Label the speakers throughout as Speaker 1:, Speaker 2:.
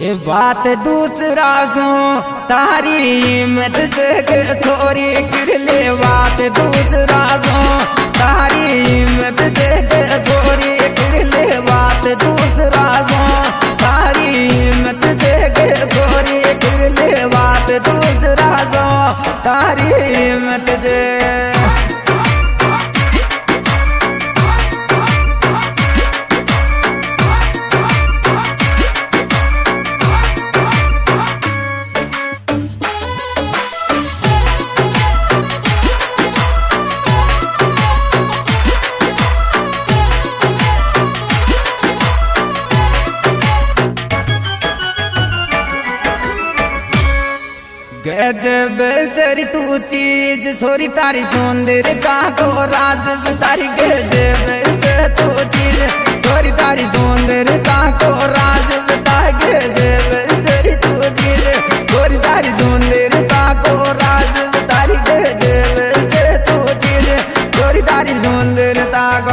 Speaker 1: बात दूसरा सो तारी हिम्मत देख थोड़ी कर ले। बात दूसरा सो तारी हिम्मत देख थोड़ी कर ले। बात दूसरा सो तारी हिम्मत देख थोड़ी कर ले। बात दूसरा सो तारी हिम्मत देख। गजब सरी तू चीज छोरी तारी सौंदर्यता को राज तारी। गजब तू चीज छोरी तारी सौंदर्यता को राज बता। गजब सरी तू चीज छोरी तारी सौंदर्यता को राज तारी। गजब तू चीज छोरी तारी सौंदर्यता को।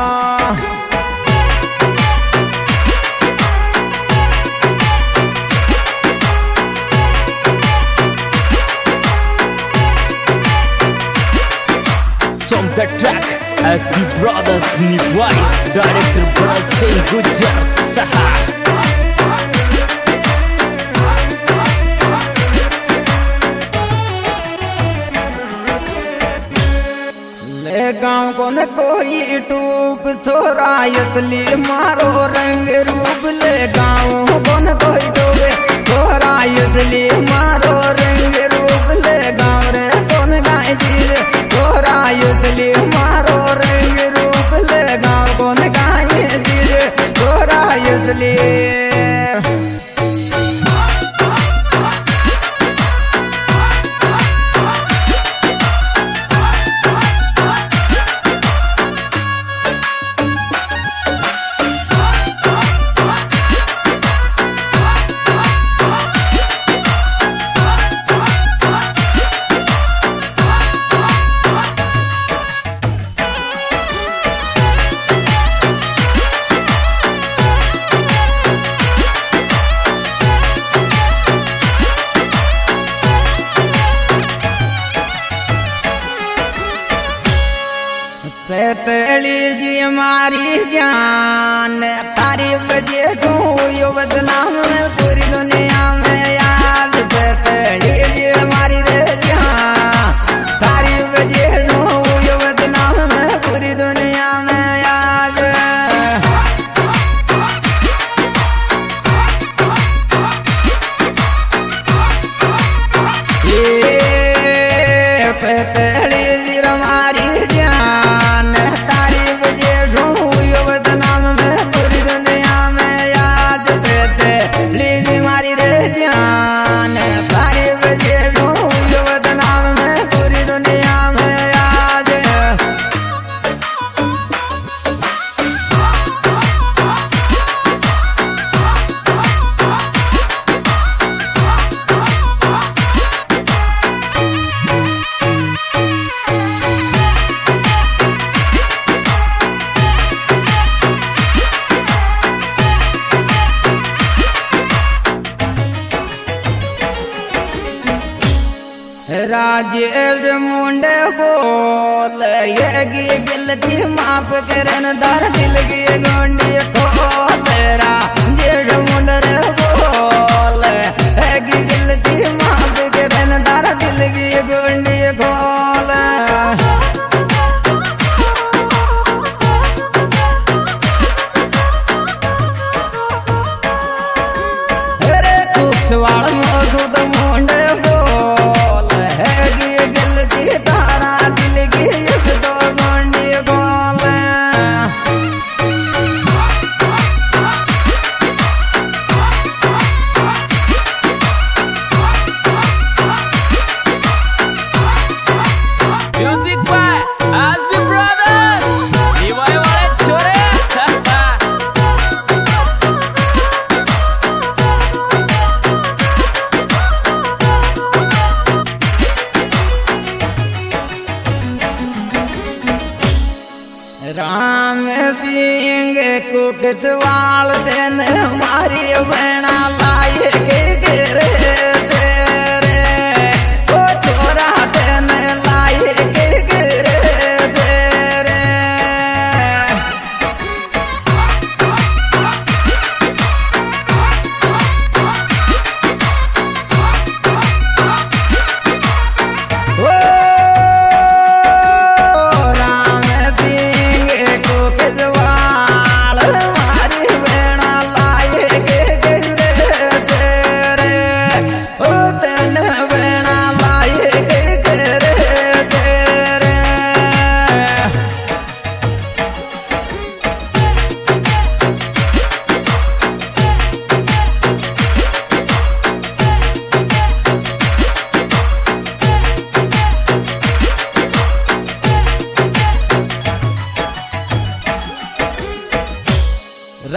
Speaker 2: From the track SB Brothers New White Director Brazil Gujar Saha
Speaker 1: ले गाँव को न कोई टूप छोरा असली मारो रंग रूप। ले गाँव को न कोई डूबे छोरा असली मारो रंग रूप। ले गाँव रे कौन गाय चीज छोरा असली मारो रंग रूप। ले गाँव को न गाय चीज छोरा असली। तेली जी हमारी जान तारी वजह को यो बदनाम पूरी दुनिया में याद। तेली जी हमारी जान तारी वजह को यो बदनाम पूरी दुनिया में याद। तेली जी हमारी जान तारी वजह यो बदनाम में पूरी दुनिया में याद। तेली मारी रे जान तारी वजह यो बदनाम में पूरी दुनिया में याद। राजेल मुंडे बोल ये गलती माफ करन दर दिल की गोंडी खोल। राजेल मुंडे बोल ये गलती माफ करन दर दिल की गोंडी खोल। अरे कुसवाड़ मौजूद मुंडे तारा दिल की तो गोंडी खोल।
Speaker 2: Music by SB Brothers Diwai wale chore
Speaker 1: Ram Singh कुकसवाल दिन हमारी बहना लाए।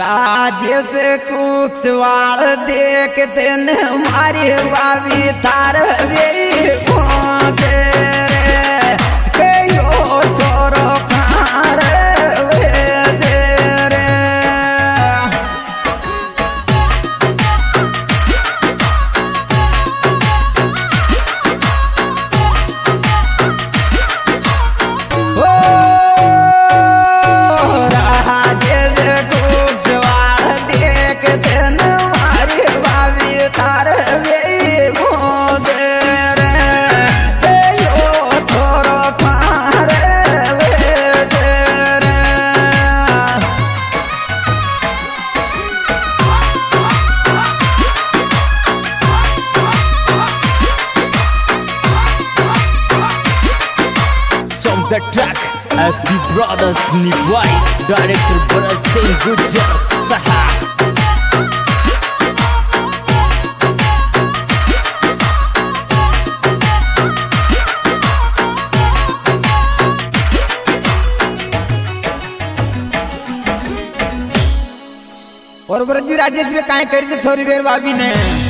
Speaker 1: राजेश कुक्सवाल देखते न हमारी भाभी तार वे छोरो खार
Speaker 2: the track SB Brothers Nipwai, director Bharat Singh Gujjar Saha.
Speaker 1: और ब्रजी राजेश में काहे करी थे छोरी बेर भाभी ने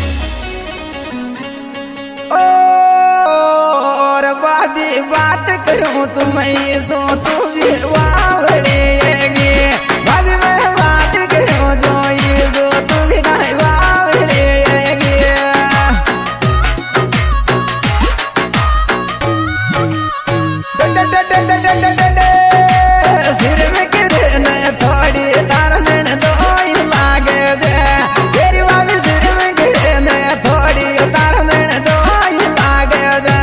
Speaker 1: और भाभी बात करूं तुम्हें सो तू भी वावड़ेगी भाभी मैं बात करूं जो ये सो तू भी काहे वावड़ेगी सिर में गिरने थोड़ी तारन दो लागे दे तेरी भाभी सिर में गिरने थोड़ी तारन दो लागे दे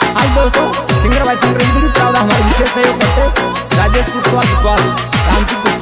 Speaker 1: हमारे विशेष सहयोग करते राजेश कुशवाहा, रामजी